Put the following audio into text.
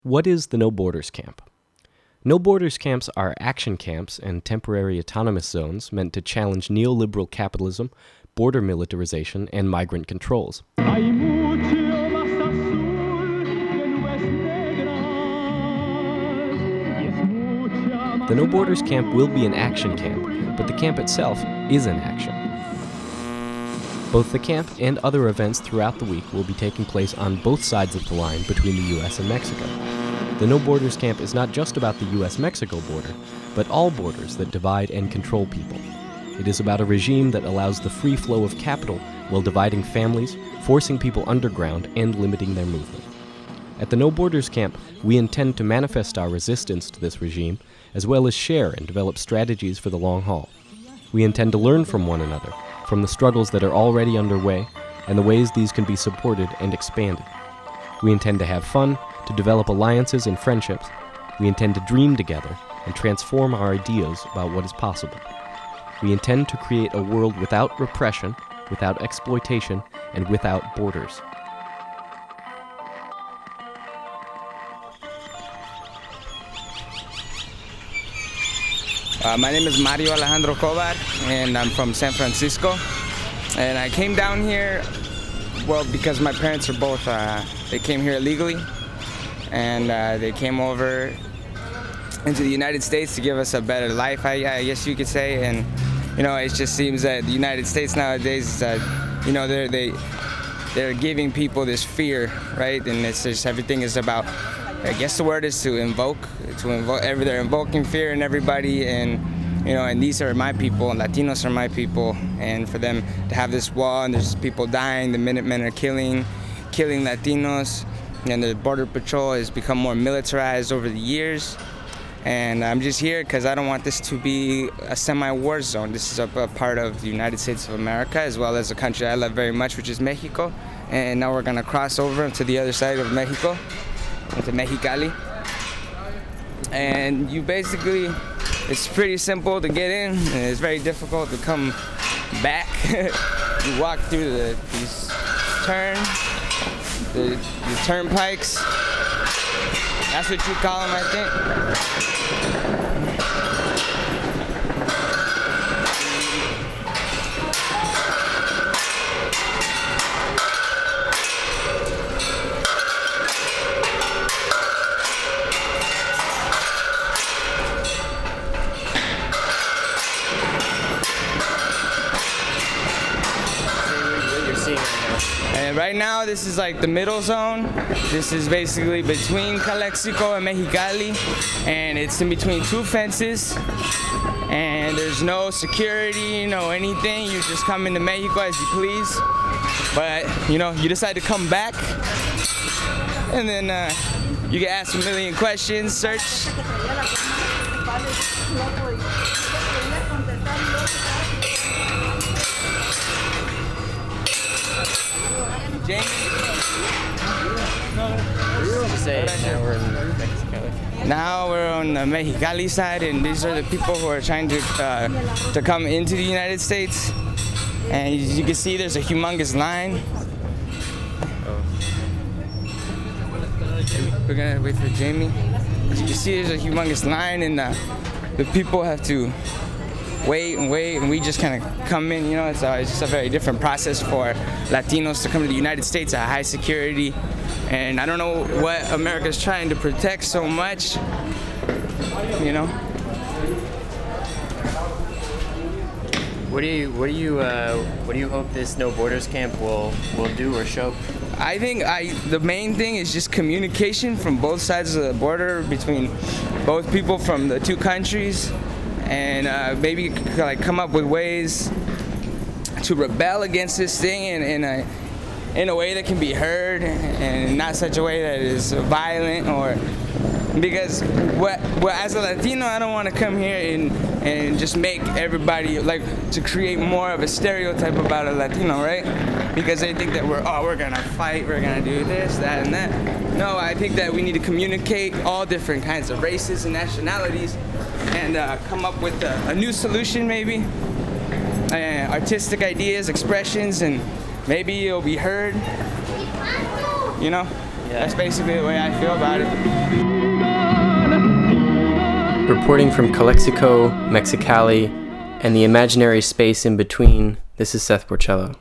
What is the No Borders Camp? No Borders camps are action camps and temporary autonomous zones meant to challenge neoliberal capitalism, border militarization, and migrant controls. The No Borders camp will be an action camp, but the camp itself is an action. Both the camp and other events throughout the week will be taking place on both sides of the line between the U.S. and Mexico. The No Borders camp is not just about the U.S.-Mexico border, but all borders that divide and control people. It is about a regime that allows the free flow of capital while dividing families, forcing people underground, and limiting their movement. At the No Borders camp, we intend to manifest our resistance to this regime, as well as share and develop strategies for the long haul. We intend to learn from one another, from the struggles that are already underway, and the ways these can be supported and expanded. We intend to have fun, to develop alliances and friendships. We intend to dream together and transform our ideas about what is possible. We intend to create a world without repression, without exploitation, and without borders. My name is Mario Alejandro Cobar, and I'm from San Francisco. And I came down here, well, because my parents are both, they came here illegally, and they came over into the United States to give us a better life, I guess you could say. And, you know, it just seems that the United States nowadays, you know, they're giving people this fear, right? And it's just, everything is about, I guess the word is to invoke, they're invoking fear in everybody, and, you know, and these are my people, and Latinos are my people, and for them to have this wall, and there's people dying, the Minutemen are killing Latinos, and the Border Patrol has become more militarized over the years, and I'm just here because I don't want this to be a semi-war zone. This is a part of the United States of America, as well as a country I love very much, which is Mexico, and now we're gonna cross over to the other side of Mexico, into Mexicali. And you basically, it's pretty simple to get in, and it's very difficult to come back. You walk through these turns, the turnpikes. That's what you call them, I think. And right now, this is like the middle zone. This is basically between Calexico and Mexicali, and it's in between two fences. And there's no security, no anything. You just come into Mexico as you please. But you know, you decide to come back, and then you get asked a million questions, search. Jamie? Now we're on the Mexicali side, and these are the people who are trying to come into the United States. And as you can see, there's a humongous line. We're gonna wait for Jamie. As you can see, there's a humongous line, and the people have to wait, and we just kind of come in, you know. It's just a very different process for Latinos to come to the United States at high security, and I don't know what America's trying to protect so much, you know. What do you hope this No Borders camp will do or show? I think the main thing is just communication from both sides of the border between both people from the two countries. And maybe like come up with ways to rebel against this thing in a way that can be heard, and not such a way that is violent, or because as a Latino, I don't want to come here and just make everybody, like, to create more of a stereotype about a Latino, right? Because they think that we're gonna fight, we're gonna do this, that, and that. No, I think that we need to communicate all different kinds of races and nationalities, and come up with a new solution, maybe. Artistic ideas, expressions, and maybe it'll be heard, you know? That's basically the way I feel about it. Reporting from Calexico, Mexicali, and the imaginary space in between, this is Seth Porcello.